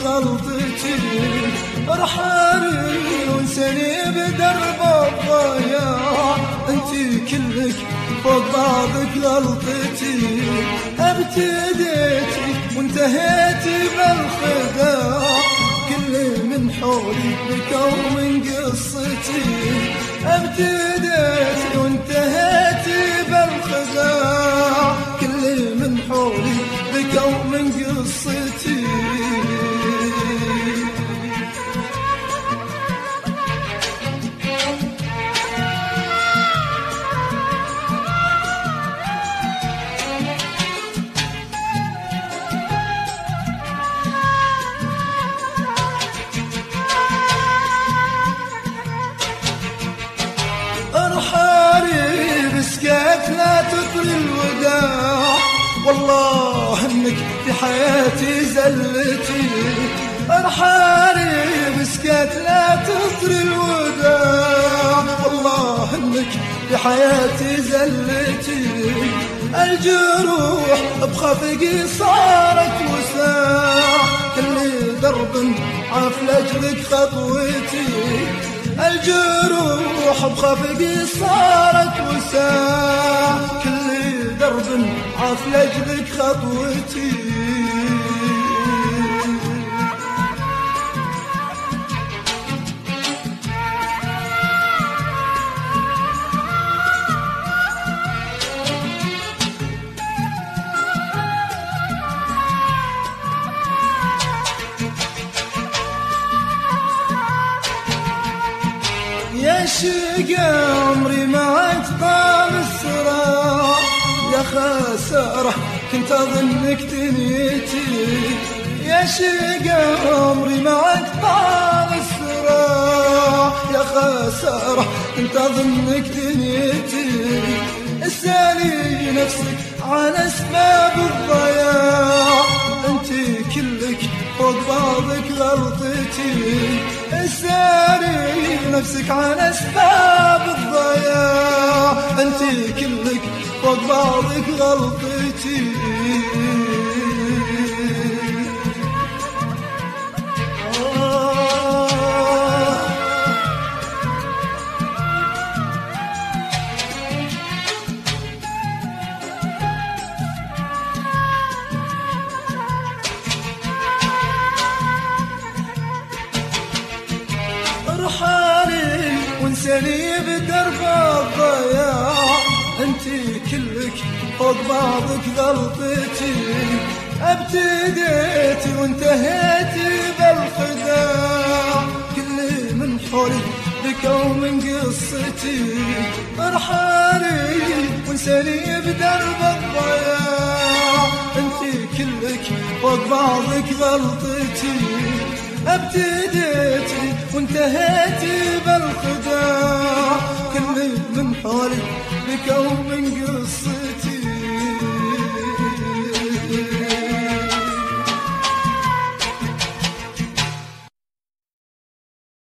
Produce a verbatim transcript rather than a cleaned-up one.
غلطتي، ارحمني وانساني بدرب الضياع، انتي كلك فوق بعضك غلطتي، ابتديتي وانتهيتي بالخداع، كل من حولي بكون من قصتي، ابتديتي وانتهيتي بالخداع، كل من حولي بكون من قصتي. لا تطري الوداع، والله انك في حياتي زلتي، ارحالي بسكات لا تطري الوداع، والله انك في حياتي زلتي، الجروح بخفقي صارت وساع، كل درب عاف لاجلك خطوتي، الجروح بخفقي صارت وساع، كل درب عاف لاجلك خطوتي. يا شقا عمري معك طال الصراع، يا خسارة كنت أظنك دنيتي، يا شقا عمري معك طال الصراع، يا خسارة كنت أظنك دنيتي، اسألي نفسك عن أسباب الضياع، انتي كلك فوق بعضك غلطتي، اسألي نفسك عن أسباب الضياع، انتي كلك فوق بعضك غلطتي. ارحالي وانساني بدرب الضياع، انتي كلك فوق بعضك غلطتي، ابتديتي وانتهيتي بالخداع، كل من حولي بكون من قصتي، ارحالي وانساني بدرب الضياع، انتي كلك فوق بعضك غلطتي، ابتديتي وانتهيتي بالخداع، كل من حولي بكون من قصتي.